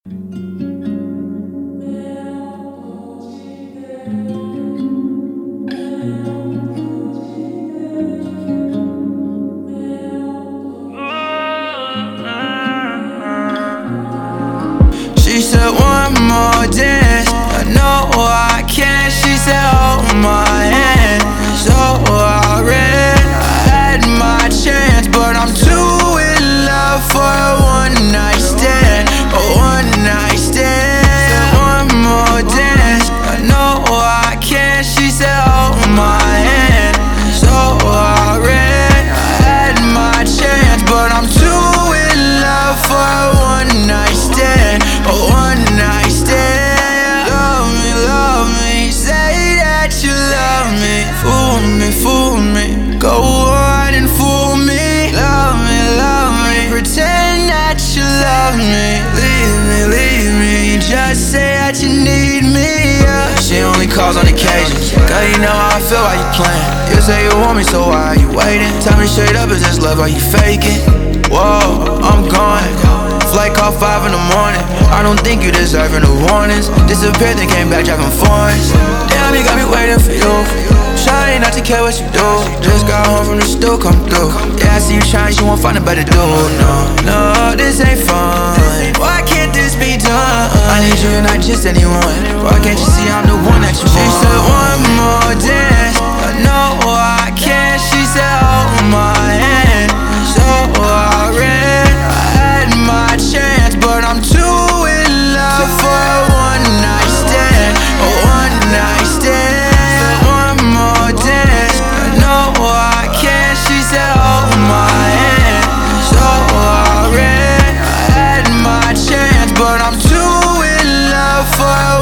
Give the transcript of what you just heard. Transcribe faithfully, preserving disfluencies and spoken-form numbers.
She said one more dance, I know I can't. She said hold my hand, so I ran. I had my chance, but I'm too in love for a one night stand. A one night stand. One more dance, I know I can't. She said hold my hand, so I ran. I had my chance, but I'm too in love for a one night stand. A one night stand. Love me, love me, say that you love me. Fool me, fool me, go on and fool me. Love me, love me, pretend that you love me. Leave me, leave me, just say that you need me, yeah. She only calls on occasions, girl, you know how I feel while you playing. You say you want me, so why are you waiting? Tell me straight up, is this love, are you faking? Whoa, I'm gone. Flight call five in the morning. I don't think you deserving the warnings. Disappeared, then came back driving foreigns. Damn, you got me waiting for you. Shawty not to care what you do. Just got home from the stool, come through. Yeah, I see you trying, you won't find a better dude. No, no, this ain't fun. Why can't this be done? I need you and not just anyone. Why can't you see I'm the one that you want? She said one more dance, I know I can't. She said hold my hand, so I ran. I had my chance, but I'm too in love for a one night stand. A one night stand. One more dance, I know I can't. She said hold my hand, so I ran. I had my chance, but I'm too in love for a